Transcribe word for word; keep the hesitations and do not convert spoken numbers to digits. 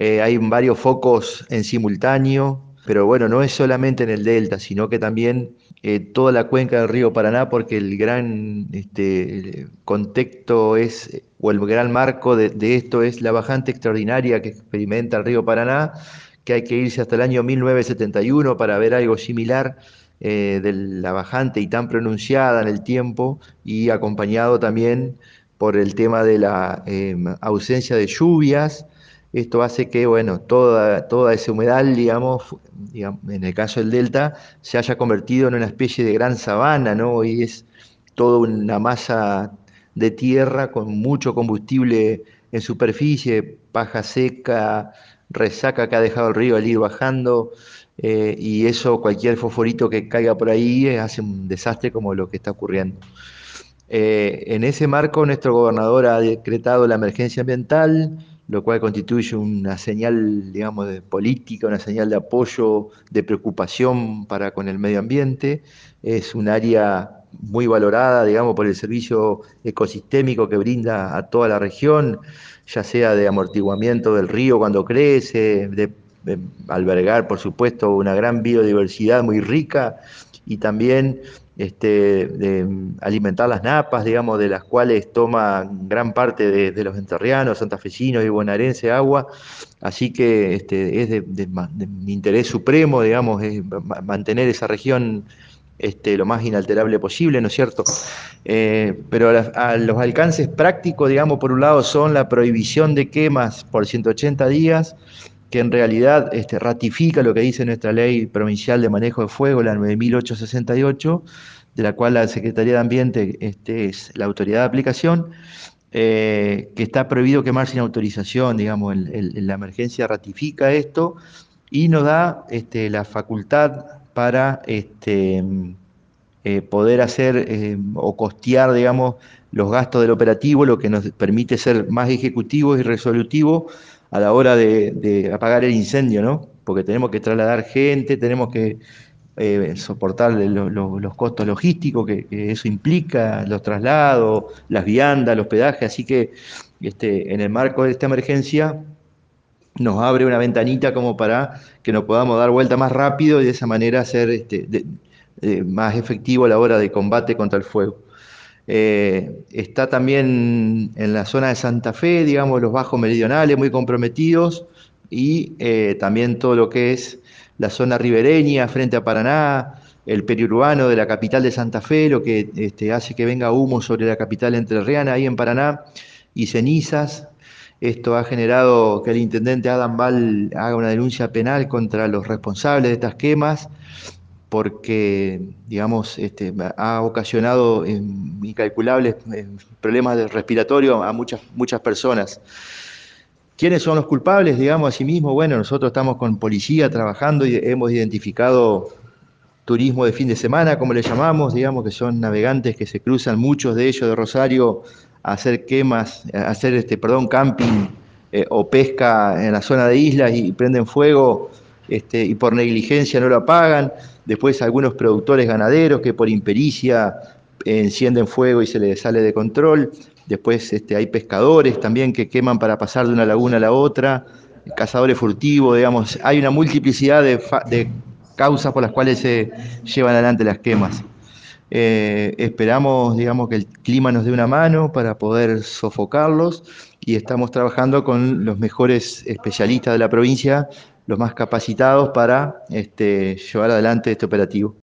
Eh, hay varios focos en simultáneo, pero bueno, no es solamente en el delta, sino que también eh, toda la cuenca del río Paraná, porque el gran este, contexto es, o el gran marco de, de esto es la bajante extraordinaria que experimenta el río Paraná, que hay que irse hasta el año mil novecientos setenta y uno para ver algo similar eh, de la bajante y tan pronunciada en el tiempo, y acompañado también por el tema de la eh, ausencia de lluvias. Esto hace que, bueno, toda, toda esa humedad, digamos, fu- digamos, en el caso del delta, se haya convertido en una especie de gran sabana, ¿no? Y es toda una masa de tierra con mucho combustible en superficie, paja seca, resaca que ha dejado el río al ir bajando, eh, y eso, cualquier fosforito que caiga por ahí, eh, hace un desastre como lo que está ocurriendo. Eh, en ese marco, nuestro gobernador ha decretado la emergencia ambiental, lo cual constituye una señal, digamos, de política, una señal de apoyo, de preocupación para con el medio ambiente. Es un área muy valorada, digamos, por el servicio ecosistémico que brinda a toda la región, ya sea de amortiguamiento del río cuando crece, de, de albergar, por supuesto, una gran biodiversidad muy rica, y también este, de alimentar las napas, digamos, de las cuales toma gran parte de, de los entrerrianos, santafesinos y bonaerenses agua. Así que este, es de, de, de mi interés supremo, digamos, es mantener esa región este, lo más inalterable posible, ¿no es cierto? Eh, pero a, la, a, los alcances prácticos, digamos, por un lado son la prohibición de quemas por ciento ochenta días, que en realidad este, ratifica lo que dice nuestra ley provincial de manejo de fuego, la nueve mil ochocientos sesenta y ocho, de la cual la Secretaría de Ambiente este, es la autoridad de aplicación, eh, que está prohibido quemar sin autorización, digamos, el, el, la emergencia ratifica esto y nos da este, la facultad para este, eh, poder hacer eh, o costear, digamos, los gastos del operativo, lo que nos permite ser más ejecutivos y resolutivos a la hora de, de apagar el incendio, ¿no? Porque tenemos que trasladar gente, tenemos que eh, soportar lo, lo, los costos logísticos que, que, eso implica, los traslados, las viandas, el hospedaje, así que este, en el marco de esta emergencia nos abre una ventanita como para que nos podamos dar vuelta más rápido y de esa manera ser este, de, de, más efectivo a la hora de combate contra el fuego. Eh, está también en la zona de Santa Fe, digamos, los bajos meridionales muy comprometidos, y eh, también todo lo que es la zona ribereña frente a Paraná, el periurbano de la capital de Santa Fe, lo que este, hace que venga humo sobre la capital entrerriana ahí en Paraná, y cenizas. Esto ha generado que el intendente Adam Ball haga una denuncia penal contra los responsables de estas quemas, porque, digamos, este, ha ocasionado eh, incalculables eh, problemas de respiratorio a muchas, muchas personas. ¿Quiénes son los culpables, digamos, asimismo? Bueno, nosotros estamos con policía trabajando y hemos identificado turismo de fin de semana, como le llamamos, digamos, que son navegantes que se cruzan, muchos de ellos de Rosario, a hacer quemas, a hacer, este, perdón, camping eh, o pesca en la zona de islas, y prenden fuego este, y por negligencia no lo apagan. Después algunos productores ganaderos que por impericia eh, encienden fuego y se les sale de control. Después este, hay pescadores también que queman para pasar de una laguna a la otra, cazadores furtivos, digamos, hay una multiplicidad de, de causas por las cuales se llevan adelante las quemas. Eh, esperamos, digamos, que el clima nos dé una mano para poder sofocarlos, y estamos trabajando con los mejores especialistas de la provincia, los más capacitados para este, llevar adelante este operativo.